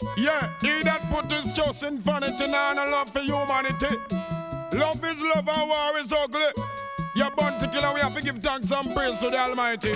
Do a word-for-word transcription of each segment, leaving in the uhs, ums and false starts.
Yeah, he that put his trust in vanity and a love for humanity. Love is love and war is ugly. You're born to kill and we have to give thanks and praise to the Almighty.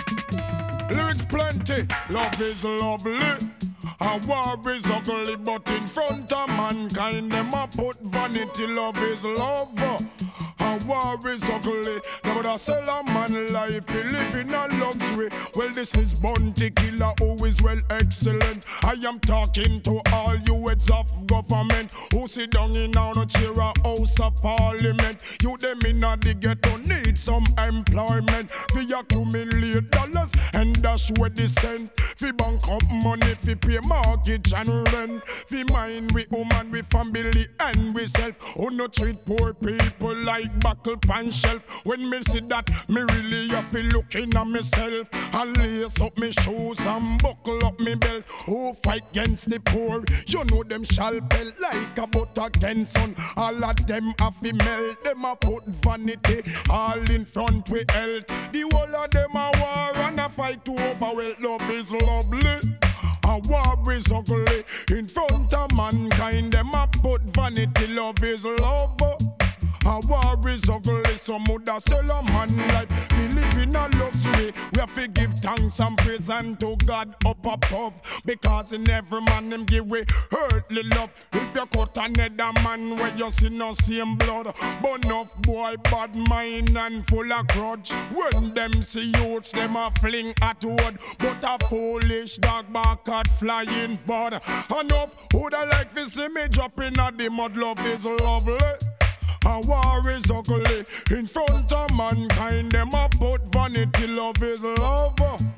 Lyrics plenty, love is lovely. And war is ugly, but in front of mankind, them a put vanity. Love is love. And war is ugly. Now would I sell a man life, he live in a luxury. Well, this is Bounty Killer, who is well excellent. I am talking to all you heads of government who sit down in on a chair a house of parliament. You them in a the ghetto need some employment. We accumulate dollars and dash where the cent. We bank up money, we pay mortgage and rent. We mind, we woman, we family and we self. Who no treat poor people like buckle pan shelf. When me see that, me really have to looking at myself. I lace up me shoes and buckle up me belt. Who fight against the poor? You know them shall pelt like a butter against sun. All of them have to melt. Them a put vanity all in front with health. The whole of them a war and a fight to overwhelm. Love is lovely. A war is ugly. In front of mankind, them a put vanity. Love is love. A war is ugly, some woulda sell a man life. We live in a luxury, we have to give thanks and praise unto God up above. Because in every man them give way earthly love. If you cut another man where you see no same blood, but enough boy bad mind and full of grudge. When them see youths, them a fling at wood, but a foolish dog back at flying bird. Enough woulda like to see me dropping at the mud. Love is lovely. A war is ugly. In front of mankind, them a put vanity. Love is love.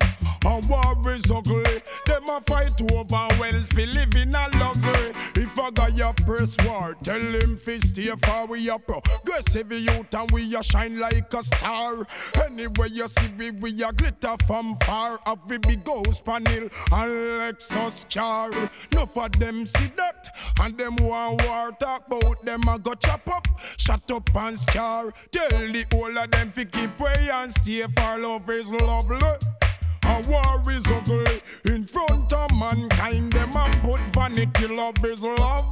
A war is ugly. Them a fight over wealth. We live in a luxury. If a guy a press war, tell him fi stay far. We a progressive youth and we a shine like a star. Anywhere you see we, we a glitter from far. Have we big ghost panel and Lexus car. Enough of them see that and them want war. Talk about them a go chop up, shut up and scar. Tell the whole of them fi keep way and stay far. Love is lovely. A war is ugly. In front of mankind, them a put vanity. Love is love.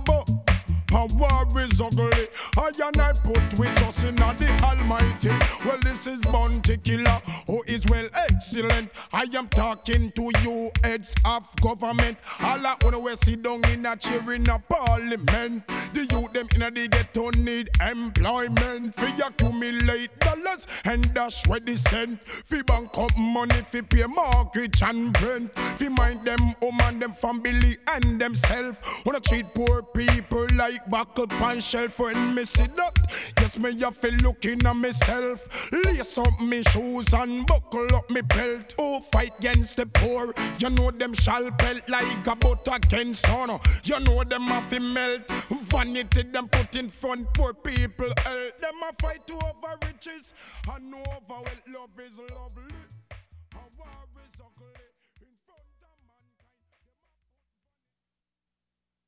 A war is ugly. I and I put with us in the Almighty. Well, this is Bounty Killer, who is well excellent. I am talking to you heads of government. All I wanna wear sit down in a chair in a parliament. The youth them in a the ghetto need employment. Fi accumulate dollars and dash where the cent. Fi bank up money, fi pay mortgage and rent. Fi mind them home and them family and themself. Wanna treat poor people like buckle pan shelf. When me see that, yes me have to looking at myself. Lace up me shoes and buckle up me belt. Oh, fight against the poor. You know them shall pelt like a butter against sun. You know them have to melt. Vanity them put in front poor people health. Them a fight over riches and over wealth. Love is lovely. A war is ugly.